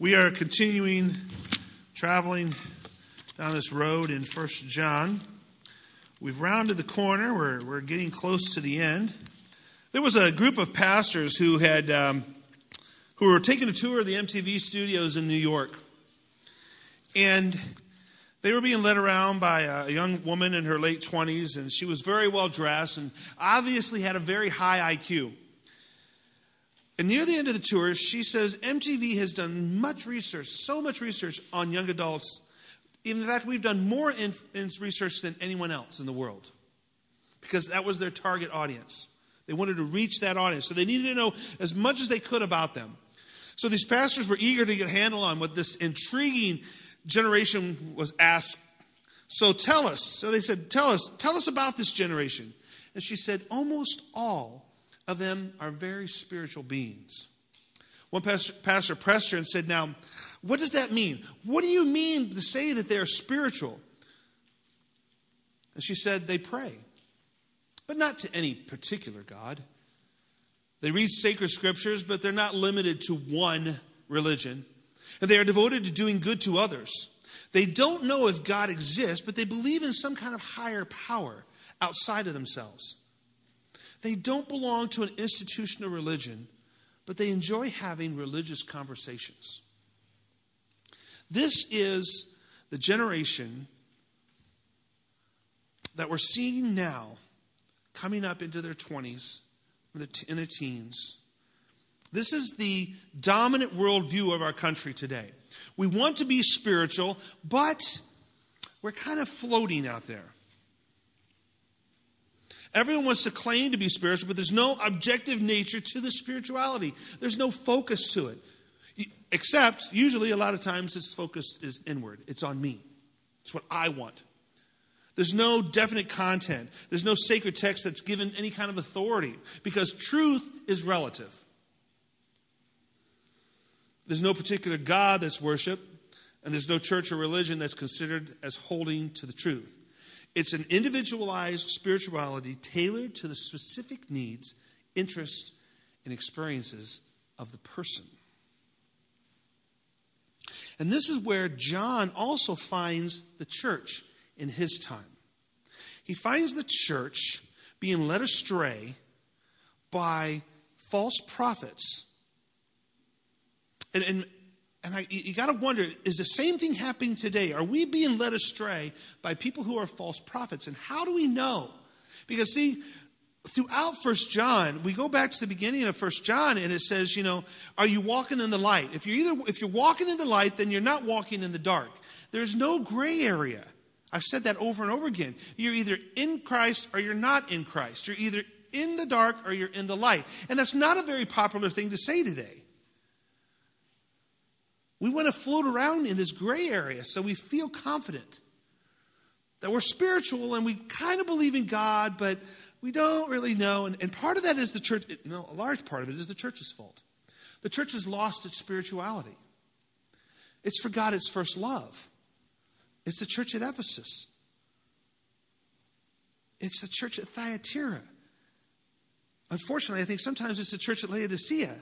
We are continuing traveling down this road in 1 John. We've rounded the corner. We're getting close to the end. There was a group of pastors who were taking a tour of the MTV studios in New York. And they were being led around by a young woman in her late 20s, and she was very well dressed and obviously had a very high IQ. And near the end of the tour, she says, MTV has done much research, so much research on young adults. In fact, we've done more in research than anyone else in the world, because that was their target audience. They wanted to reach that audience, so they needed to know as much as they could about them. So these pastors were eager to get a handle on what this intriguing generation was asked. So tell us. So they said, tell us about this generation. And she said, almost all of them are very spiritual beings. One pastor pressed her and said, now, what does that mean? What do you mean to say that they're spiritual? And she said, they pray, but not to any particular God. They read sacred scriptures, but they're not limited to one religion. And they are devoted to doing good to others. They don't know if God exists, but they believe in some kind of higher power outside of themselves. They don't belong to an institution or religion, but they enjoy having religious conversations. This is the generation that we're seeing now coming up into their 20s, in their teens. This is the dominant worldview of our country today. We want to be spiritual, but we're kind of floating out there. Everyone wants to claim to be spiritual, but there's no objective nature to the spirituality. There's no focus to it. Except, usually, a lot of times, this focus is inward. It's on me. It's what I want. There's no definite content. There's no sacred text that's given any kind of authority, because truth is relative. There's no particular God that's worshiped, and there's no church or religion that's considered as holding to the truth. It's an individualized spirituality tailored to the specific needs, interests, and experiences of the person. And this is where John also finds the church in his time. He finds the church being led astray by false prophets. You got to wonder, is the same thing happening today? Are we being led astray by people who are false prophets? And how do we know? Because see, throughout 1 John, we go back to the beginning of 1 John, and it says, are you walking in the light? If you're walking in the light, then you're not walking in the dark. There's no gray area. I've said that over and over again. You're either in Christ or you're not in Christ. You're either in the dark or you're in the light. And that's not a very popular thing to say today. We want to float around in this gray area so we feel confident that we're spiritual and we kind of believe in God, but we don't really know. And part of that is the church. A large part of it is the church's fault. The church has lost its spirituality. It's forgot its first love. It's the church at Ephesus. It's the church at Thyatira. Unfortunately, I think sometimes it's the church at Laodicea.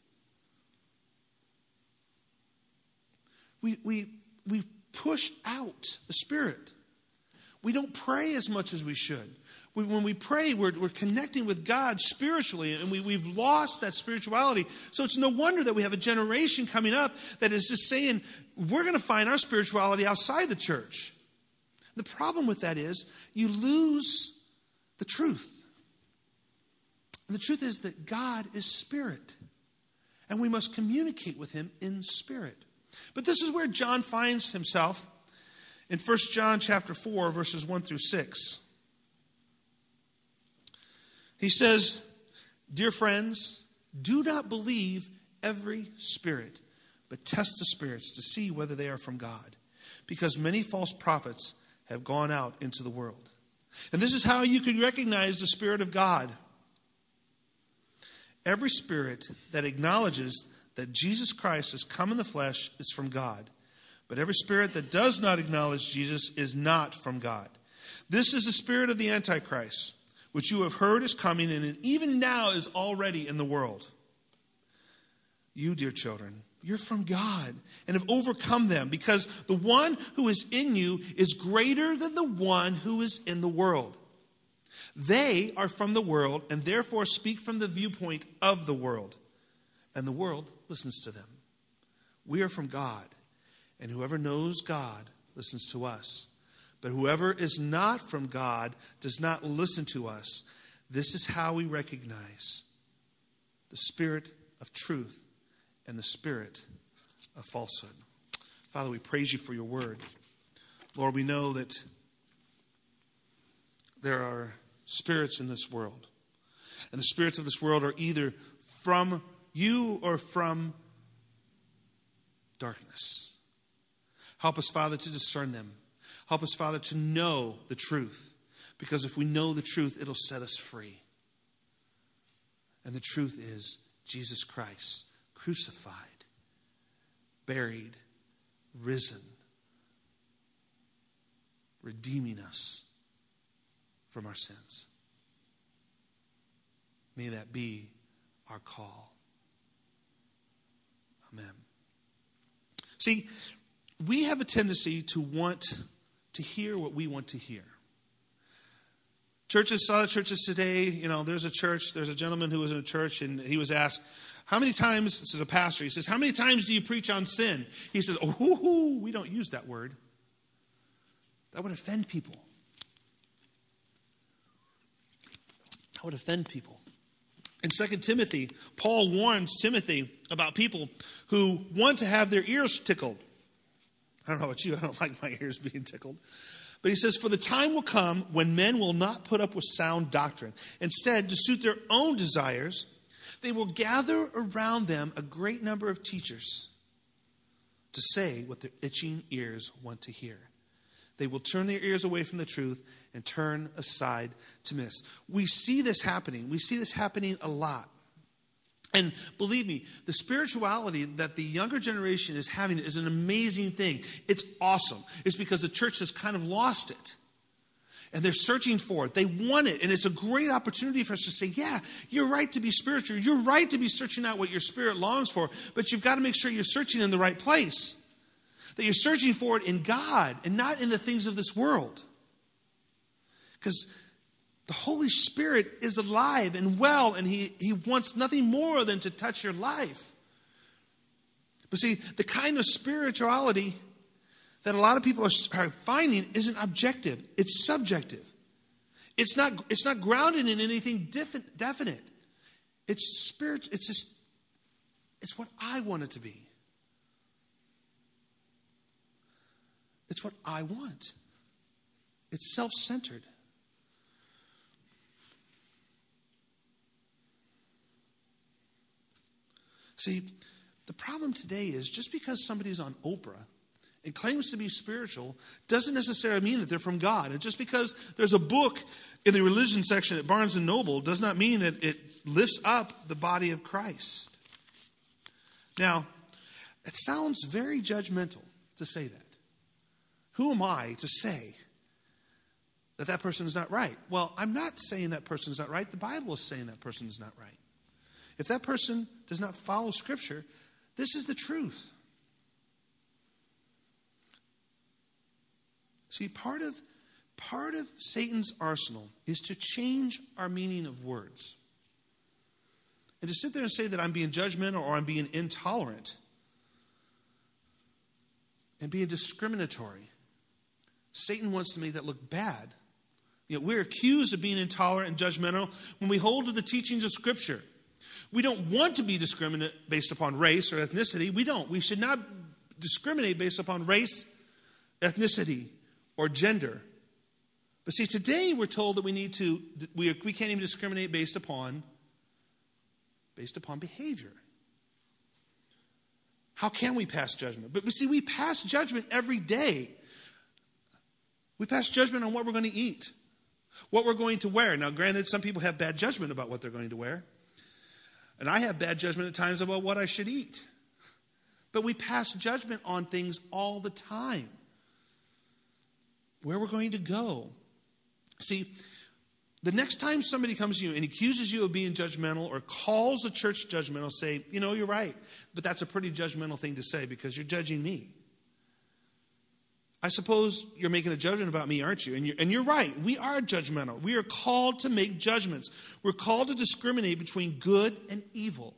We push out the Spirit. We don't pray as much as we should. When we pray, we're connecting with God spiritually, and we've lost that spirituality. So it's no wonder that we have a generation coming up that is just saying, we're going to find our spirituality outside the church. The problem with that is you lose the truth. And the truth is that God is spirit, and we must communicate with him in spirit. But this is where John finds himself in 1 John chapter 4, verses 1 through 6. He says, dear friends, do not believe every spirit, but test the spirits to see whether they are from God, because many false prophets have gone out into the world. And this is how you can recognize the Spirit of God. Every spirit that acknowledges that Jesus Christ has come in the flesh is from God. But every spirit that does not acknowledge Jesus is not from God. This is the spirit of the Antichrist, which you have heard is coming and even now is already in the world. You, dear children, You're from God and have overcome them, because the one who is in you is greater than the one who is in the world. They are from the world and therefore speak from the viewpoint of the world, and the world listens to them. We are from God, and whoever knows God listens to us. But whoever is not from God does not listen to us. This is how we recognize the spirit of truth and the spirit of falsehood. Father, we praise you for your word. Lord, we know that there are spirits in this world, and the spirits of this world are either from you or from darkness. Help us, Father, to discern them. Help us, Father, to know the truth, because if we know the truth, it'll set us free. And the truth is Jesus Christ, crucified, buried, risen, redeeming us from our sins. May that be our call. Amen. See, we have a tendency to want to hear what we want to hear. Churches, a lot of churches today, there's a gentleman who was in a church, and he was asked, how many times, this is a pastor, he says, how many times do you preach on sin? He says, we don't use that word. That would offend people. That would offend people. In 2 Timothy, Paul warns Timothy about people who want to have their ears tickled. I don't know about you, I don't like my ears being tickled. But he says, for the time will come when men will not put up with sound doctrine. Instead, to suit their own desires, they will gather around them a great number of teachers to say what their itching ears want to hear. They will turn their ears away from the truth and turn aside to myths. We see this happening. We see this happening a lot. And believe me, the spirituality that the younger generation is having is an amazing thing. It's awesome. It's because the church has kind of lost it. And they're searching for it. They want it. And it's a great opportunity for us to say, yeah, you're right to be spiritual. You're right to be searching out what your spirit longs for. But you've got to make sure you're searching in the right place. That you're searching for it in God and not in the things of this world. Because the Holy Spirit is alive and well, and He wants nothing more than to touch your life. But see, the kind of spirituality that a lot of people are finding isn't objective. It's subjective. It's not grounded in anything definite. It's spiritual. It's what I want it to be. It's what I want. It's self-centered. See, the problem today is just because somebody's on Oprah and claims to be spiritual doesn't necessarily mean that they're from God. And just because there's a book in the religion section at Barnes & Noble does not mean that it lifts up the body of Christ. Now, it sounds very judgmental to say that. Who am I to say that person is not right? Well, I'm not saying that person is not right. The Bible is saying that person is not right. If that person does not follow Scripture, this is the truth. See, part of Satan's arsenal is to change our meaning of words. And to sit there and say that I'm being judgmental or I'm being intolerant and being discriminatory. Satan wants to make that look bad. We're accused of being intolerant and judgmental when we hold to the teachings of Scripture. We don't want to be discriminate based upon race or ethnicity. We don't. We should not discriminate based upon race, ethnicity, or gender. But see, today we're told that we can't even discriminate based upon behavior. How can we pass judgment? But see, we pass judgment every day. We pass judgment on what we're going to eat, what we're going to wear. Now, granted, some people have bad judgment about what they're going to wear. And I have bad judgment at times about what I should eat. But we pass judgment on things all the time. Where we're going to go. See, The next time somebody comes to you and accuses you of being judgmental or calls the church judgmental, say, you're right, but that's a pretty judgmental thing to say because you're judging me. I suppose you're making a judgment about me, aren't you? And you're right. We are judgmental. We are called to make judgments. We're called to discriminate between good and evil.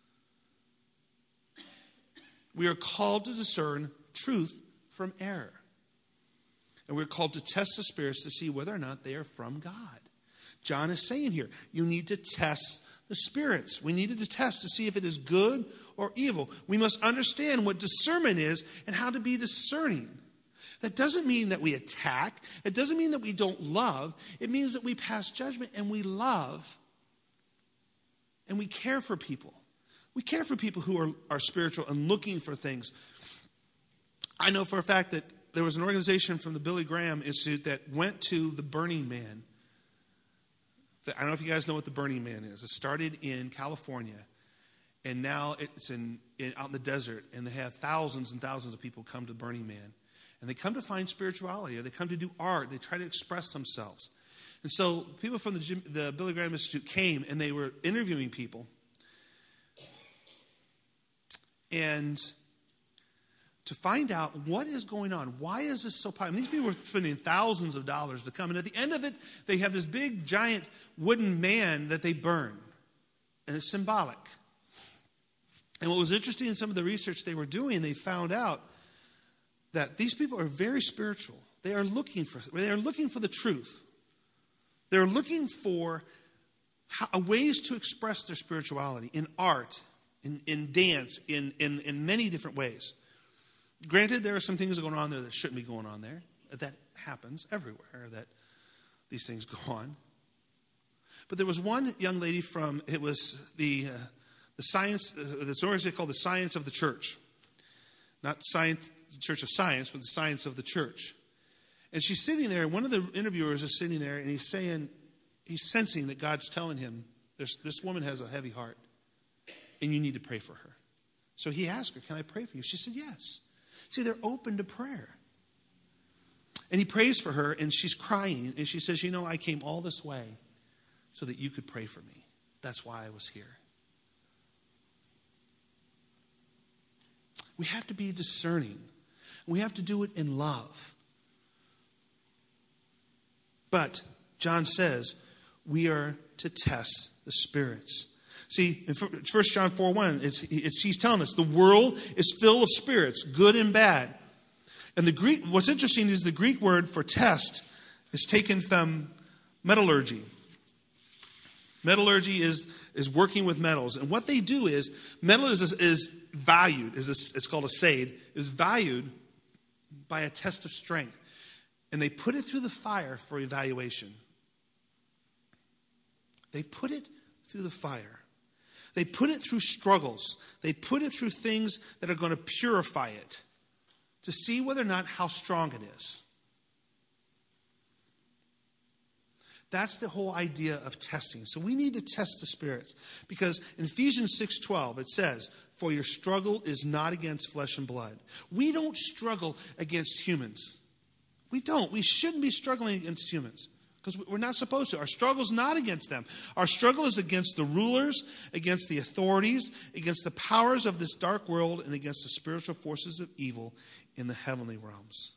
We are called to discern truth from error. And we're called to test the spirits to see whether or not they are from God. John is saying here, you need to test the spirits. We needed to test to see if it is good or evil. We must understand what discernment is and how to be discerning. That doesn't mean that we attack. It doesn't mean that we don't love. It means that we pass judgment and we love and we care for people. We care for people who are spiritual and looking for things. I know for a fact that there was an organization from the Billy Graham Institute that went to the Burning Man. I don't know if you guys know what the Burning Man is. It started in California, and now it's out in the desert, and they have thousands and thousands of people come to Burning Man. And they come to find spirituality, or they come to do art. They try to express themselves. And so people from the Billy Graham Institute came, and they were interviewing people. And to find out what is going on. Why is this so popular? These people were spending thousands of dollars to come. And at the end of it, they have this big, giant wooden man that they burn. And it's symbolic. And what was interesting in some of the research they were doing, they found out that these people are very spiritual. They are looking for the truth. They're looking for ways to express their spirituality in art, in dance, in many different ways. Granted, there are some things going on there that shouldn't be going on there. That happens everywhere, that these things go on. But there was one young lady it was the science, this organization called the Science of the Church. Not science, the Church of Science, but the Science of the Church. And she's sitting there, and one of the interviewers is sitting there, and he's sensing that God's telling him, this woman has a heavy heart, and you need to pray for her. So he asked her, can I pray for you? She said, yes. See, they're open to prayer. And he prays for her, and she's crying, and she says, I came all this way so that you could pray for me. That's why I was here. We have to be discerning. We have to do it in love. But John says we are to test the spirits. See, in 1 John 4:1, he's telling us the world is filled with spirits, good and bad. And the Greek, what's interesting is the Greek word for test is taken from metallurgy. Metallurgy is working with metals. And what they do is, metal is valued, it's called a sade, is valued by a test of strength. And they put it through the fire for evaluation. They put it through the fire. They put it through struggles. They put it through things that are going to purify it to see whether or not how strong it is. That's the whole idea of testing. So we need to test the spirits. Because in Ephesians 6:12, it says, for your struggle is not against flesh and blood. We don't struggle against humans. We don't. We shouldn't be struggling against humans. Because we're not supposed to. Our struggle is not against them. Our struggle is against the rulers, against the authorities, against the powers of this dark world, and against the spiritual forces of evil in the heavenly realms.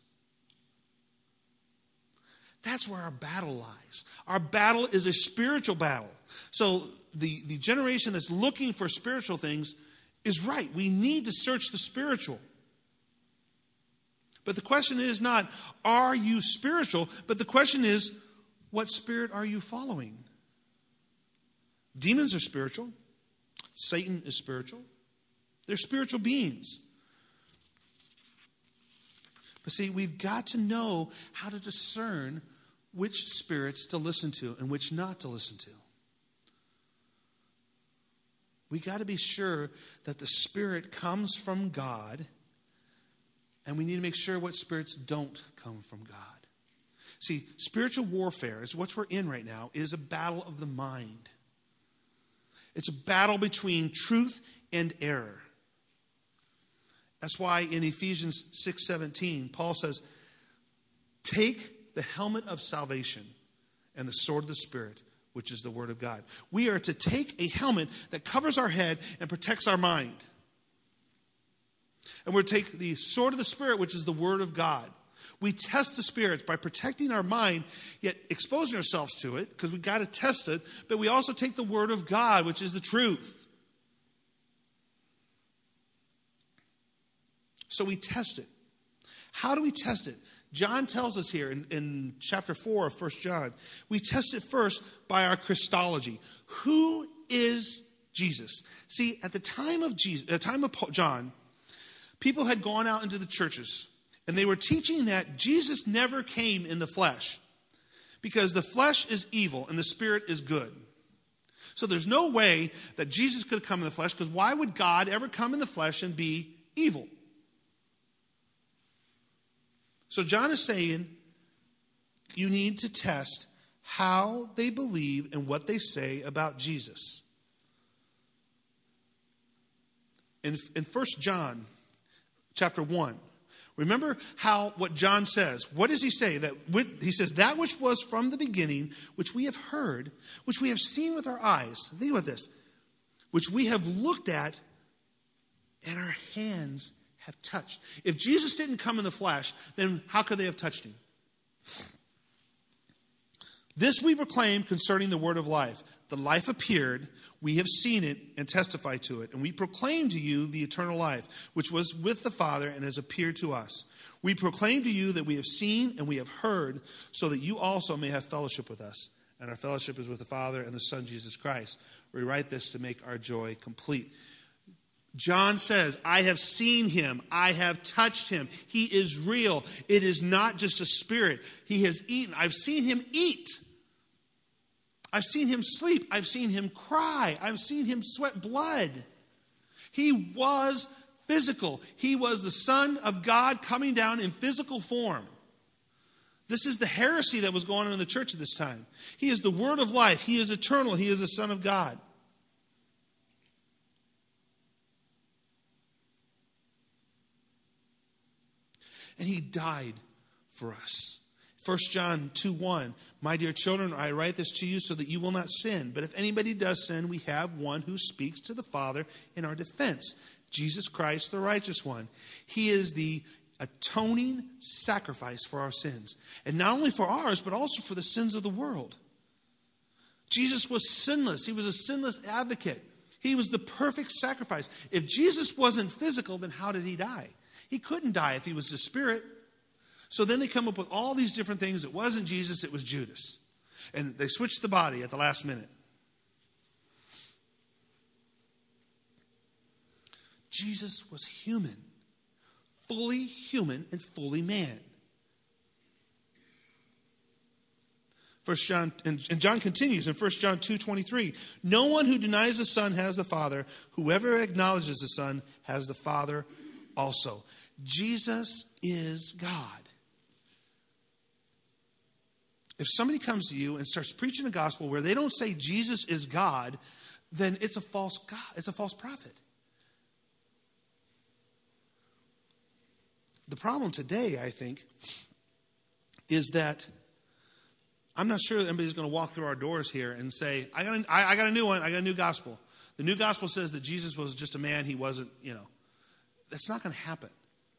That's where our battle lies. Our battle is a spiritual battle. So the generation that's looking for spiritual things is right. We need to search the spiritual. But the question is not, are you spiritual? But the question is, what spirit are you following? Demons are spiritual. Satan is spiritual. They're spiritual beings. But see, we've got to know how to discern which spirits to listen to and which not to listen to. We got to be sure that the spirit comes from God, and we need to make sure what spirits don't come from God. See, spiritual warfare is what we're in right now, is a battle of the mind. It's a battle between truth and error. That's why in Ephesians 6:17, Paul says, take the helmet of salvation and the sword of the Spirit, which is the Word of God. We are to take a helmet that covers our head and protects our mind. And we're to take the sword of the Spirit, which is the Word of God. We test the spirits by protecting our mind, yet exposing ourselves to it, because we've got to test it. But we also take the Word of God, which is the truth. So we test it. How do we test it? John tells us here in chapter 4 of 1 John, we test it first by our Christology. Who is Jesus? See, at the time of John, people had gone out into the churches, and they were teaching that Jesus never came in the flesh, because the flesh is evil and the Spirit is good. So there's no way that Jesus could have come in the flesh, because why would God ever come in the flesh and be evil? So John is saying you need to test how they believe and what they say about Jesus. In 1 John chapter 1, remember what John says. What does he say? He says, that which was from the beginning, which we have heard, which we have seen with our eyes. Think about this. Which we have looked at, and our hands have touched. If Jesus didn't come in the flesh, then how could they have touched him? This we proclaim concerning the word of life. The life appeared, we have seen it and testify to it. And we proclaim to you the eternal life, which was with the Father and has appeared to us. We proclaim to you that we have seen and we have heard, so that you also may have fellowship with us. And our fellowship is with the Father and the Son, Jesus Christ. We write this to make our joy complete. John says, I have seen him. I have touched him. He is real. It is not just a spirit. He has eaten. I've seen him eat. I've seen him sleep. I've seen him cry. I've seen him sweat blood. He was physical. He was the Son of God coming down in physical form. This is the heresy that was going on in the church at this time. He is the Word of life. He is eternal. He is the Son of God. And he died for us. 1 John 2:1, my dear children, I write this to you so that you will not sin. But if anybody does sin, we have one who speaks to the Father in our defense, Jesus Christ, the righteous one. He is the atoning sacrifice for our sins. And not only for ours, but also for the sins of the world. Jesus was sinless. He was a sinless advocate. He was the perfect sacrifice. If Jesus wasn't physical, then how did he die? He couldn't die if he was the Spirit. So then they come up with all these different things. It wasn't Jesus, it was Judas. And they switched the body at the last minute. Jesus was human and fully man. 1 John, and John continues in 1 John 2:23. No one who denies the Son has the Father. Whoever acknowledges the Son has the Father also. Jesus is God. If somebody comes to you and starts preaching a gospel where they don't say Jesus is God, then it's a false God. It's a false prophet. The problem today, I think, is that I'm not sure that anybody's going to walk through our doors here and say, I got a new one. I got a new gospel. The new gospel says that Jesus was just a man. He wasn't, That's not going to happen.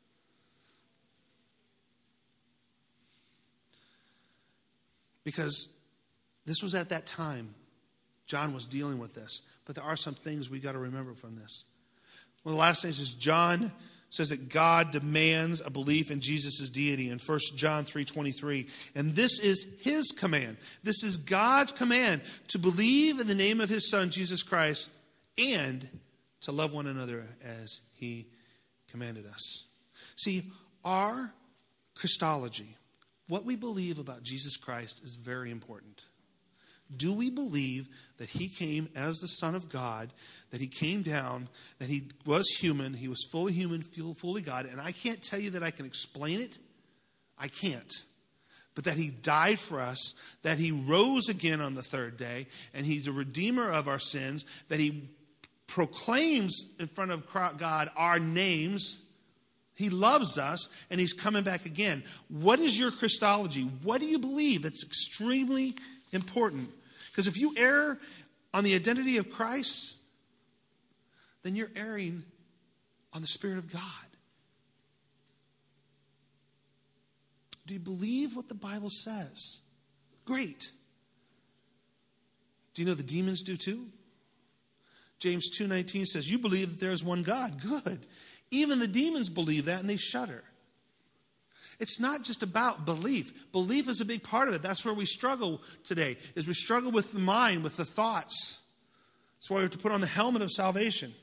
Because this was at that time. John was dealing with this. But there are some things we've got to remember from this. One of the last things is John says that God demands a belief in Jesus' deity in 1 John 3:23. And this is his command. This is God's command to believe in the name of his Son, Jesus Christ, and to love one another as he commanded us. See, our Christology, what we believe about Jesus Christ, is very important. Do we believe that he came as the Son of God, that he came down, that he was human, he was fully human, fully God? And I can't tell you that I can explain it. I can't. But that he died for us, that he rose again on the third day, and he's a redeemer of our sins, that he proclaims in front of God our names. He loves us, and he's coming back again. What is your Christology? What do you believe? It's extremely important. Because if you err on the identity of Christ, then you're erring on the Spirit of God. Do you believe what the Bible says? Great. Do you know the demons do too? James 2:19 says, you believe that there is one God. Good. Even the demons believe that and they shudder. It's not just about belief. Belief is a big part of it. That's where we struggle today, is we struggle with the mind, with the thoughts. That's why we have to put on the helmet of salvation.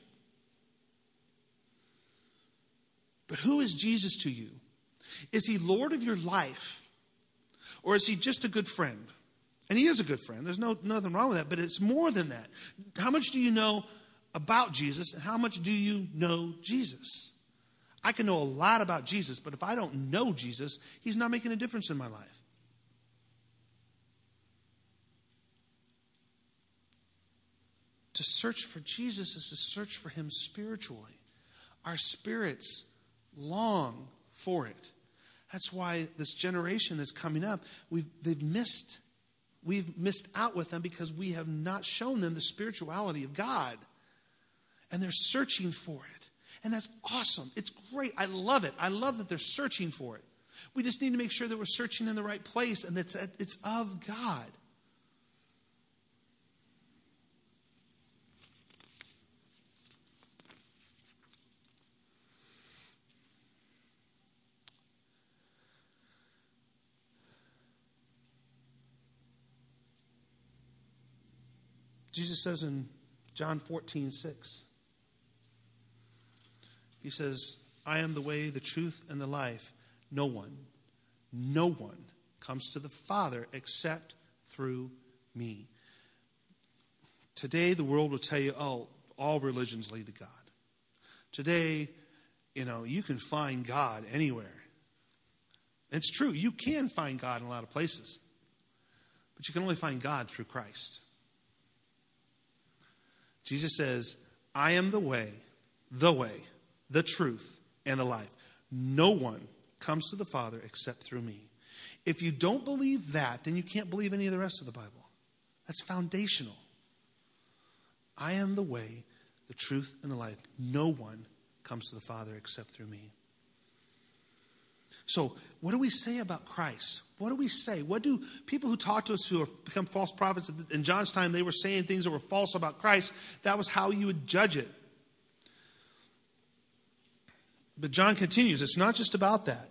But who is Jesus to you? Is he Lord of your life? Or is he just a good friend? And he is a good friend. There's nothing wrong with that. But it's more than that. How much do you know about Jesus? And how much do you know Jesus? I can know a lot about Jesus. But if I don't know Jesus, he's not making a difference in my life. To search for Jesus is to search for him spiritually. Our spirits long for it. That's why this generation that's coming up, we've missed out with them because we have not shown them the spirituality of God. And they're searching for it. And that's awesome. It's great. I love it. I love that they're searching for it. We just need to make sure that we're searching in the right place and that it's of God. Jesus says in John 14:6, he says, I am the way, the truth, and the life. No one comes to the Father except through me. Today, the world will tell you, all religions lead to God. Today, you can find God anywhere. It's true, you can find God in a lot of places. But you can only find God through Christ. Jesus says, I am the way, the truth, and the life. No one comes to the Father except through me. If you don't believe that, then you can't believe any of the rest of the Bible. That's foundational. I am the way, the truth, and the life. No one comes to the Father except through me. So, what do we say about Christ? What do we say? What do people who talk to us who have become false prophets, in John's time, they were saying things that were false about Christ. That was how you would judge it. But John continues, it's not just about that.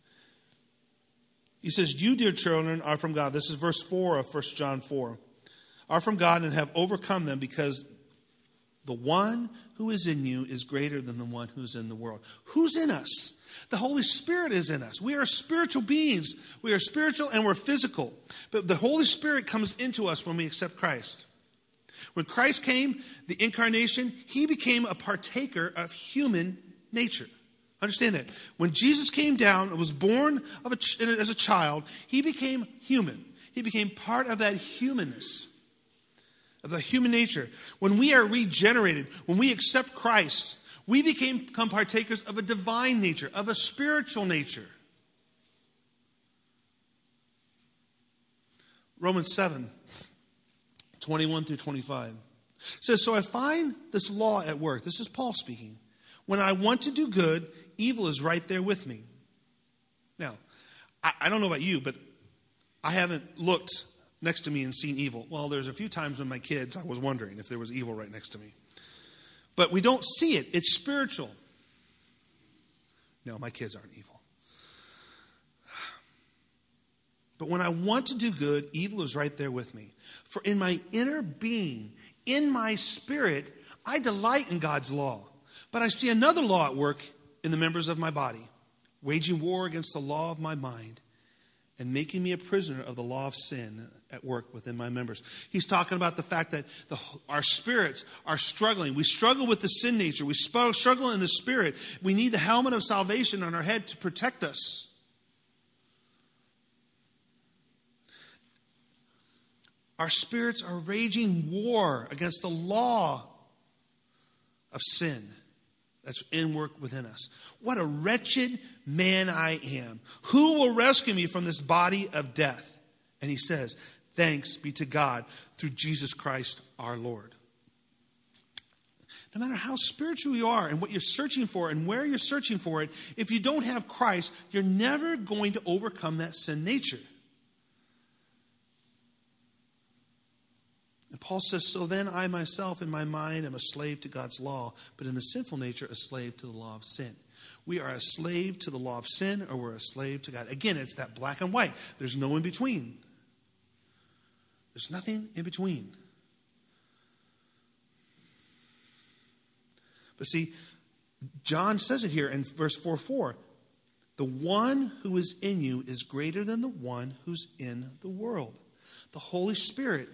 He says, you, dear children, are from God. This is verse 4 of 1 John 4. Are from God and have overcome them because the one who is in you is greater than the one who's in the world. Who's in us? The Holy Spirit is in us. We are spiritual beings. We are spiritual and we're physical. But the Holy Spirit comes into us when we accept Christ. When Christ came, the incarnation, he became a partaker of human nature. Understand that. When Jesus came down and was born as a child, he became human. He became part of that humanness, of the human nature. When we are regenerated, when we accept Christ, we become partakers of a divine nature, of a spiritual nature. Romans 7, 21 through 25 says, so I find this law at work. This is Paul speaking. When I want to do good, evil is right there with me. Now, I don't know about you, but I haven't looked next to me and seen evil. Well, there's a few times when my kids, I was wondering if there was evil right next to me. But we don't see it. It's spiritual. No, my kids aren't evil. But when I want to do good, evil is right there with me. For in my inner being, in my spirit, I delight in God's law. But I see another law at work in the members of my body, waging war against the law of my mind and making me a prisoner of the law of sin at work within my members. He's talking about the fact that our spirits are struggling. We struggle with the sin nature. We struggle in the spirit. We need the helmet of salvation on our head to protect us. Our spirits are waging war against the law of sin that's in work within us. What a wretched man I am. Who will rescue me from this body of death? And he says, Thanks be to God through Jesus Christ our Lord. No matter how spiritual you are and what you're searching for and where you're searching for it, if you don't have Christ, you're never going to overcome that sin nature. And Paul says, so then I myself in my mind am a slave to God's law, but in the sinful nature a slave to the law of sin. We are a slave to the law of sin, or we're a slave to God. Again, it's that black and white. There's no in between. There's nothing in between. But see, John says it here in verse 4:4. The one who is in you is greater than the one who's in the world. The Holy Spirit.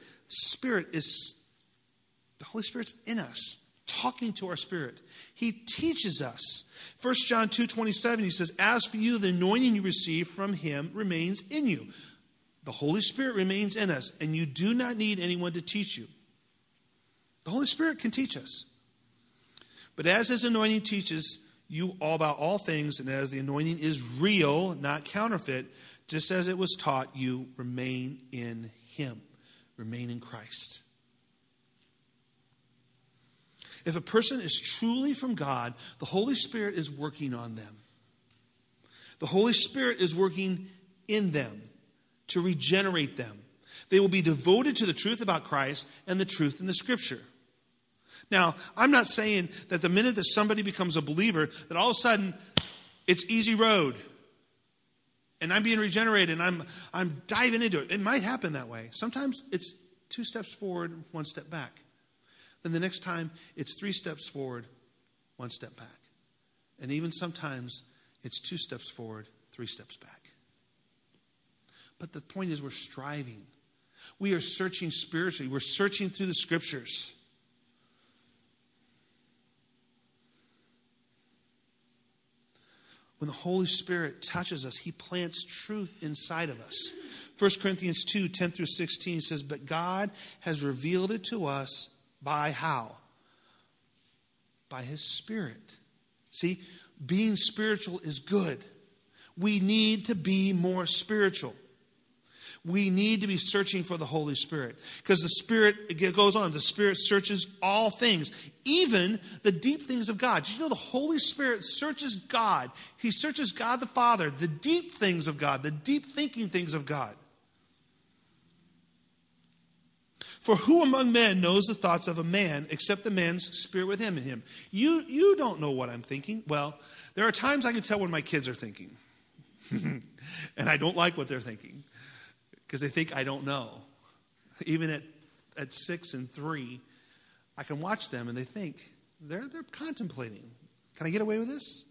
The Holy Spirit's in us, talking to our spirit. He teaches us. 1 John 2:27, he says, as for you, the anointing you receive from him remains in you. The Holy Spirit remains in us, and you do not need anyone to teach you. The Holy Spirit can teach us. But as his anointing teaches you all about all things, and as the anointing is real, not counterfeit, just as it was taught you, remain in him. Remain in Christ. If a person is truly from God, the Holy Spirit is working on them. The Holy Spirit is working in them to regenerate them. They will be devoted to the truth about Christ and the truth in the Scripture. Now, I'm not saying that the minute that somebody becomes a believer, that all of a sudden it's easy road. And I'm being regenerated and I'm diving into it. It might happen that way. Sometimes it's 2 steps forward, 1 step back. Then the next time it's 3 steps forward, 1 step back. And even sometimes it's 2 steps forward, 3 steps back. But the point is, we're striving. We are searching spiritually. We're searching through the Scriptures. When the Holy Spirit touches us, he plants truth inside of us. 1 Corinthians 2:10-16 says, but God has revealed it to us by how? By his Spirit. See, being spiritual is good. We need to be more spiritual. We need to be searching for the Holy Spirit. Because the Spirit, it goes on, the Spirit searches all things, even the deep things of God. Did you know the Holy Spirit searches God? He searches God the Father, the deep things of God, the deep thinking things of God. For who among men knows the thoughts of a man except the man's spirit within him? You don't know what I'm thinking. Well, there are times I can tell when my kids are thinking. And I don't like what they're thinking. Because they think I don't know. Even at 6 and 3, I can watch them and they think, they're contemplating. Can I get away with this?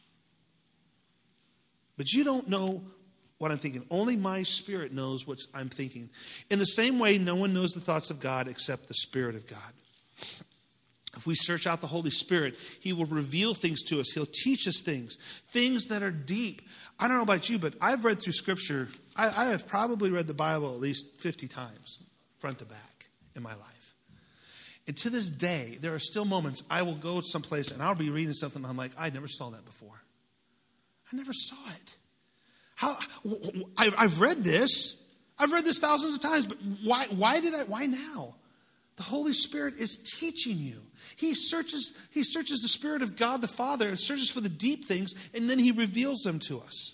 But you don't know what I'm thinking. Only my Spirit knows what I'm thinking. In the same way, no one knows the thoughts of God except the Spirit of God. If we search out the Holy Spirit, he will reveal things to us. He'll teach us things that are deep. I don't know about you, but I've read through Scripture. I have probably read the Bible at least 50 times, front to back, in my life. And to this day, there are still moments I will go someplace and I'll be reading something and I'm like, I never saw that before. I never saw it. I've read this. I've read this thousands of times, but why now? The Holy Spirit is teaching you. He searches the Spirit of God the Father and searches for the deep things, and then he reveals them to us.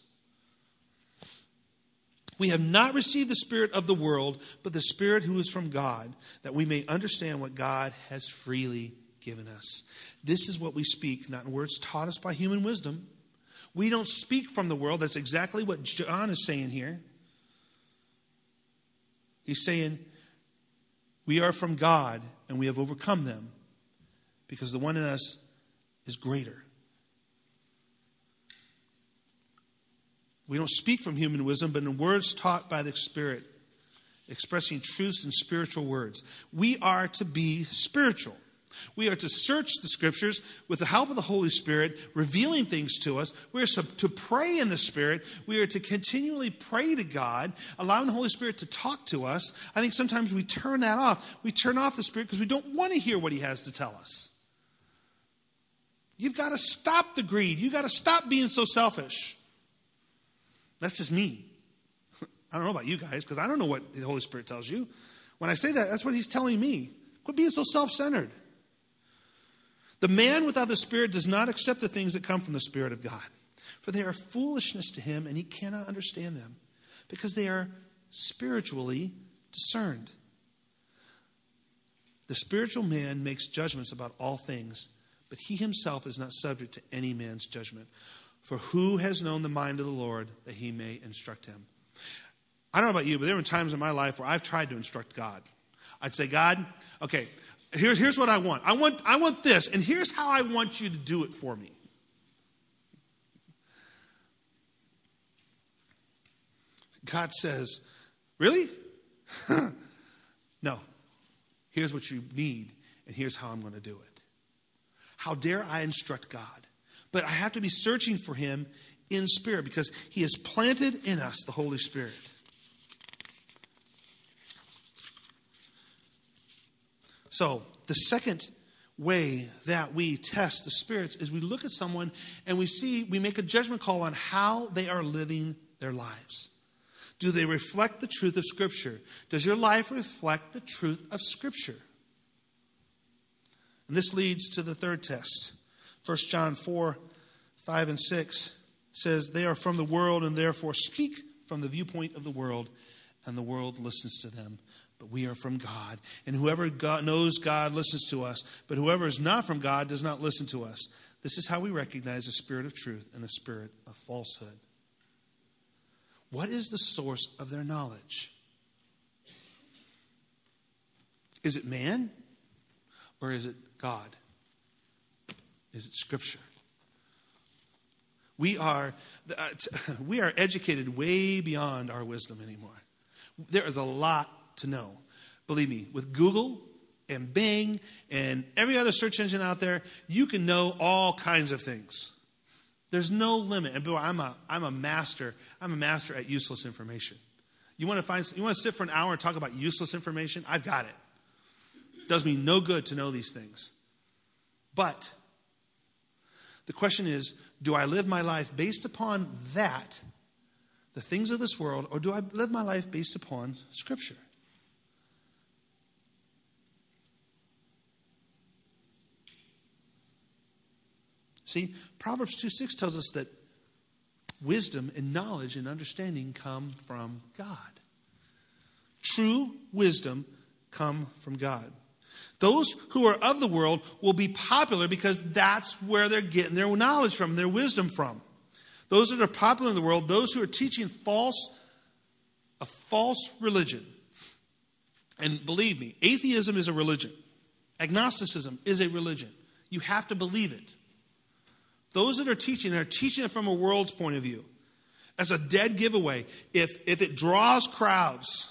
We have not received the spirit of the world, but the Spirit who is from God, that we may understand what God has freely given us. This is what we speak, not in words taught us by human wisdom. We don't speak from the world. That's exactly what John is saying here. He's saying, we are from God, and we have overcome them, because the one in us is greater. We don't speak from human wisdom, but in words taught by the Spirit, expressing truths in spiritual words. We are to be spiritual. We are to search the Scriptures with the help of the Holy Spirit, revealing things to us. We are to pray in the Spirit. We are to continually pray to God, allowing the Holy Spirit to talk to us. I think sometimes we turn that off. We turn off the Spirit because we don't want to hear what he has to tell us. You've got to stop the greed. You've got to stop being so selfish. That's just me. I don't know about you guys, because I don't know what the Holy Spirit tells you. When I say that, that's what he's telling me. Quit being so self-centered. The man without the Spirit does not accept the things that come from the Spirit of God, for they are foolishness to him, and he cannot understand them, because they are spiritually discerned. The spiritual man makes judgments about all things, but he himself is not subject to any man's judgment. For who has known the mind of the Lord that he may instruct him? I don't know about you, but there were times in my life where I've tried to instruct God. I'd say, God, okay, here's what I want. I want this, and here's how I want you to do it for me. God says, really? No. Here's what you need, and here's how I'm going to do it. How dare I instruct God? But I have to be searching for him in spirit, because he has planted in us the Holy Spirit. So, the second way that we test the spirits is we look at someone and we make a judgment call on how they are living their lives. Do they reflect the truth of Scripture? Does your life reflect the truth of Scripture? And this leads to the third test. 1 John 4, 5 and 6 says, they are from the world and therefore speak from the viewpoint of the world, and the world listens to them. But we are from God. And whoever knows God listens to us. But whoever is not from God does not listen to us. This is how we recognize the spirit of truth and the spirit of falsehood. What is the source of their knowledge? Is it man? Or is it God? Is it Scripture? We are educated way beyond our wisdom anymore. There is a lot to know. Believe me, with Google and Bing and every other search engine out there, you can know all kinds of things. There's no limit. And boy, I'm a master. I'm a master at useless information. You want to sit for an hour and talk about useless information? I've got it. It does me no good to know these things. But the question is, do I live my life based upon that, the things of this world, or do I live my life based upon Scripture? See, Proverbs 2:6 tells us that wisdom and knowledge and understanding come from God. True wisdom come from God. Those who are of the world will be popular because that's where they're getting their knowledge from, their wisdom from. Those that are popular in the world, those who are teaching a false religion. And believe me, atheism is a religion. Agnosticism is a religion. You have to believe it. Those that are teaching it from a world's point of view. As a dead giveaway, if it draws crowds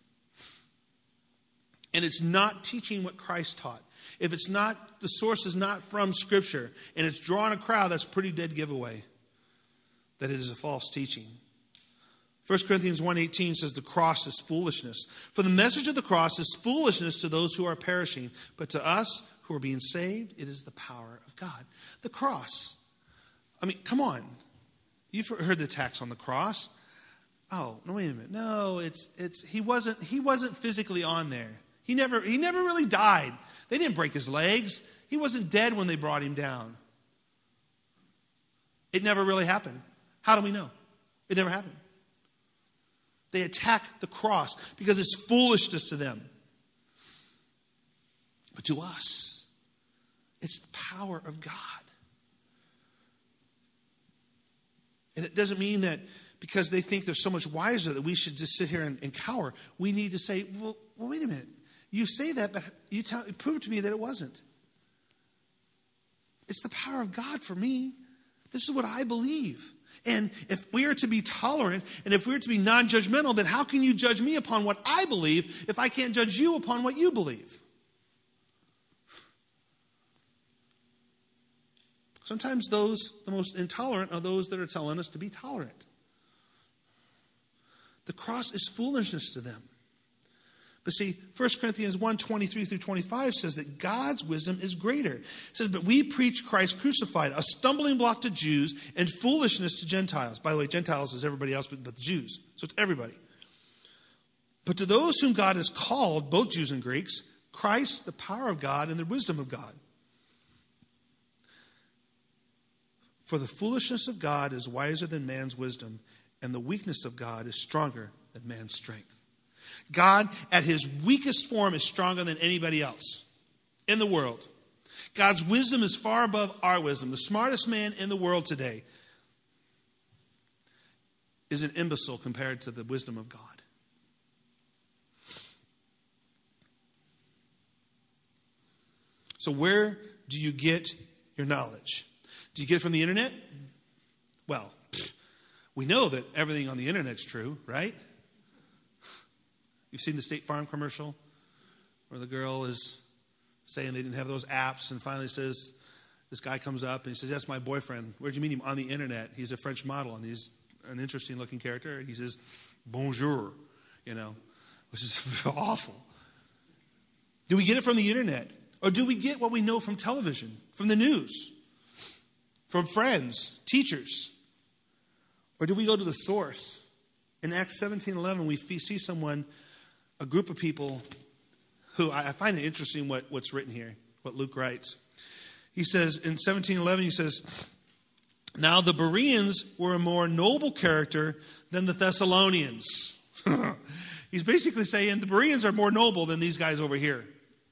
and it's not teaching what Christ taught, if it's not, the source is not from Scripture, and it's drawing a crowd, that's pretty dead giveaway that it is a false teaching. 1 Corinthians 1:18 says the cross is foolishness. For the message of the cross is foolishness to those who are perishing, but to us who are being saved, it is the power of God. The cross. I mean, come on. You've heard the attacks on the cross. Oh, no, wait a minute. No, he wasn't physically on there. He never really died. They didn't break his legs. He wasn't dead when they brought him down. It never really happened. How do we know? It never happened. They attack the cross because it's foolishness to them. But to us, it's the power of God. And it doesn't mean that because they think they're so much wiser that we should just sit here and cower. We need to say, well, wait a minute. You say that, but prove to me that it wasn't. It's the power of God for me. This is what I believe. And if we are to be tolerant and if we are to be non-judgmental, then how can you judge me upon what I believe if I can't judge you upon what you believe? Sometimes the most intolerant are those that are telling us to be tolerant. The cross is foolishness to them. But see, 1 Corinthians 1:23-25 says that God's wisdom is greater. It says, but we preach Christ crucified, a stumbling block to Jews and foolishness to Gentiles. By the way, Gentiles is everybody else but the Jews. So it's everybody. But to those whom God has called, both Jews and Greeks, Christ, the power of God and the wisdom of God. For the foolishness of God is wiser than man's wisdom, and the weakness of God is stronger than man's strength. God, at his weakest form, is stronger than anybody else in the world. God's wisdom is far above our wisdom. The smartest man in the world today is an imbecile compared to the wisdom of God. So where do you get your knowledge? Do you get it from the internet? Well, we know that everything on the internet's true, right? You've seen the State Farm commercial where the girl is saying they didn't have those apps, and finally says, this guy comes up and he says, "That's my boyfriend." "Where'd you meet him?" "On the internet. He's a French model and he's an interesting looking character." And he says, "Bonjour," which is awful. Do we get it from the internet? Or do we get what we know from television, from the news, from friends, teachers? Or do we go to the source? In Acts 17:11, we see someone, a group of people who, I find it interesting what's written here, what Luke writes. He says, in 17:11, he says, "Now the Bereans were a more noble character than the Thessalonians." He's basically saying the Bereans are more noble than these guys over here.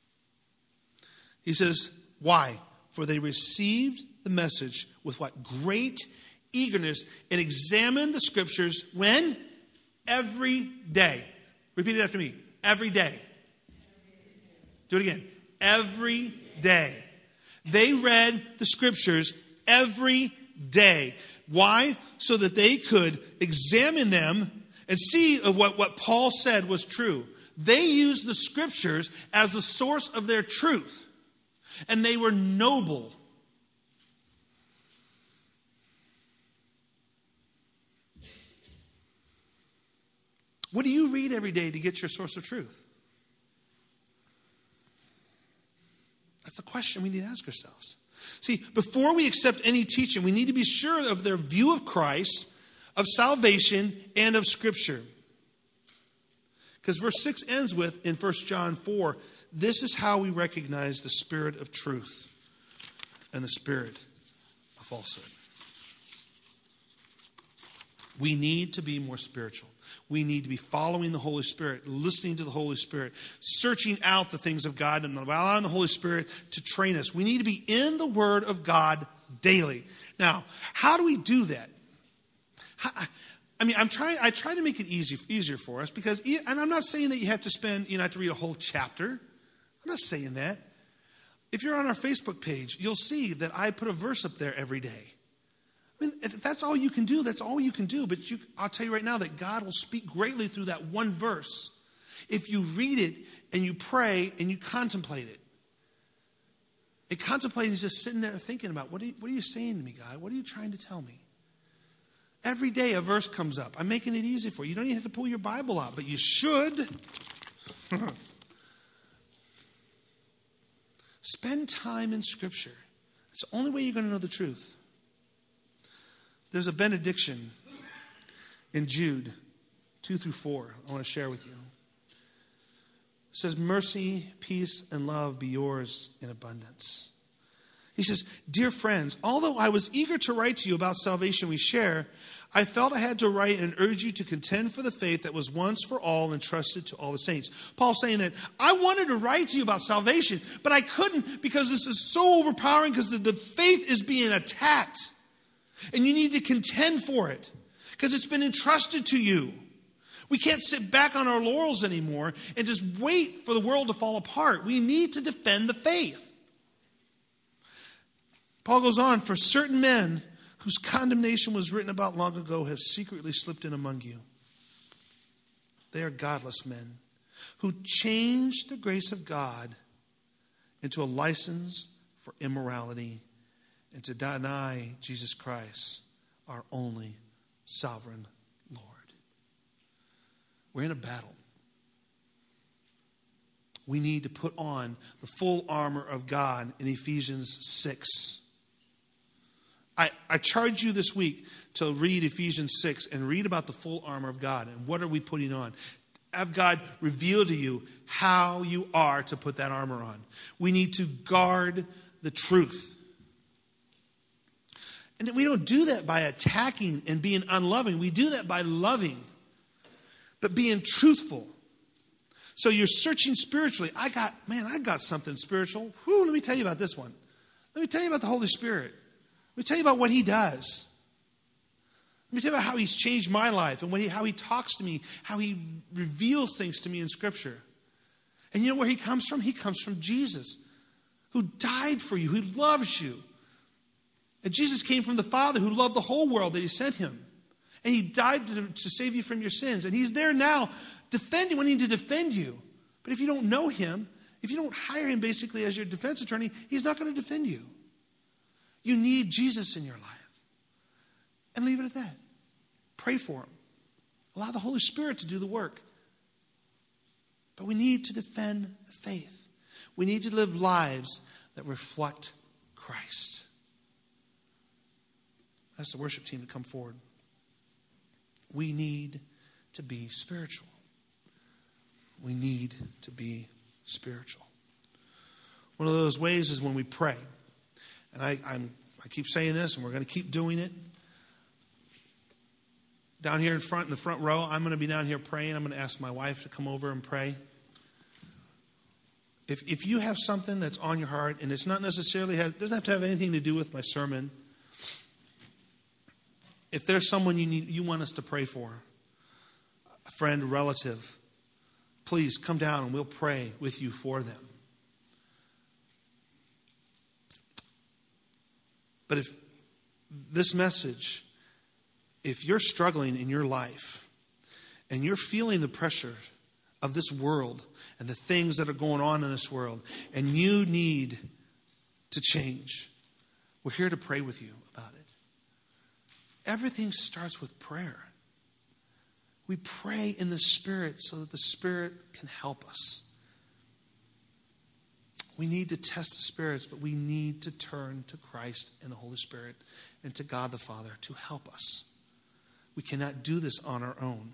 He says, why? "For they received the message with what? Great eagerness, and examined the scriptures." When? Every day. Repeat it after me. Every day. Do it again. Every day. They read the scriptures every day. Why? So that they could examine them and see of what Paul said was true. They used the scriptures as the source of their truth. And they were noble. What do you read every day to get your source of truth? That's the question we need to ask ourselves. See, before we accept any teaching, we need to be sure of their view of Christ, of salvation, and of Scripture. Because verse 6 ends with, in 1 John 4, "This is how we recognize the spirit of truth and the spirit of falsehood." We need to be more spiritual. We need to be following the Holy Spirit, listening to the Holy Spirit, searching out the things of God, and allowing the Holy Spirit to train us. We need to be in the Word of God daily. Now, how do we do that? I try to make it easier for us, because, and I'm not saying that you have to read a whole chapter. I'm not saying that. If you're on our Facebook page, you'll see that I put a verse up there every day. If that's all you can do, that's all you can do. But I'll tell you right now that God will speak greatly through that one verse if you read it and you pray and you contemplate it. And contemplating is just sitting there thinking about, what are you saying to me, God? What are you trying to tell me? Every day a verse comes up. I'm making it easy for you. You don't even have to pull your Bible out, but you should. Spend time in Scripture. It's the only way you're going to know the truth. There's a benediction in Jude 2-4 I want to share with you. It says, "Mercy, peace, and love be yours in abundance." He says, "Dear friends, although I was eager to write to you about salvation we share, I felt I had to write and urge you to contend for the faith that was once for all entrusted to all the saints." Paul's saying that I wanted to write to you about salvation, but I couldn't because this is so overpowering, because the faith is being attacked. And you need to contend for it because it's been entrusted to you. We can't sit back on our laurels anymore and just wait for the world to fall apart. We need to defend the faith. Paul goes on, "For certain men whose condemnation was written about long ago have secretly slipped in among you. They are godless men who changed the grace of God into a license for immorality and to deny Jesus Christ, our only sovereign Lord." We're in a battle. We need to put on the full armor of God in Ephesians 6. I charge you this week to read Ephesians 6 and read about the full armor of God and what are we putting on. Have God reveal to you how you are to put that armor on. We need to guard the truth. And we don't do that by attacking and being unloving. We do that by loving, but being truthful. So you're searching spiritually. I got something spiritual. Whew, let me tell you about this one. Let me tell you about the Holy Spirit. Let me tell you about what He does. Let me tell you about how He's changed my life and how He talks to me, how He reveals things to me in Scripture. And you know where He comes from? He comes from Jesus, who died for you, who loves you. And Jesus came from the Father, who loved the whole world that He sent Him. And He died to save you from your sins. And He's there now wanting to defend you. But if you don't know Him, if you don't hire Him basically as your defense attorney, He's not going to defend you. You need Jesus in your life. And leave it at that. Pray for Him. Allow the Holy Spirit to do the work. But we need to defend the faith. We need to live lives that reflect Christ. Ask the worship team to come forward. We need to be spiritual. We need to be spiritual. One of those ways is when we pray. And I keep saying this, and we're going to keep doing it. Down here in the front row, I'm going to be down here praying. I'm going to ask my wife to come over and pray. If you have something that's on your heart, and it's not necessarily doesn't have to have anything to do with my sermon. If there's someone you want us to pray for, a friend, a relative, please come down and we'll pray with you for them. But if this message, if you're struggling in your life and you're feeling the pressure of this world and the things that are going on in this world and you need to change, we're here to pray with you about it. Everything starts with prayer. We pray in the Spirit so that the Spirit can help us. We need to test the spirits, but we need to turn to Christ and the Holy Spirit and to God the Father to help us. We cannot do this on our own.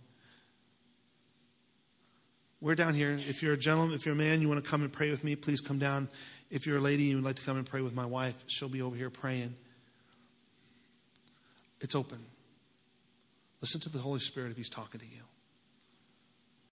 We're down here. If you're a gentleman, if you're a man, you want to come and pray with me, please come down. If you're a lady, you would like to come and pray with my wife, she'll be over here praying. It's open. Listen to the Holy Spirit if He's talking to you.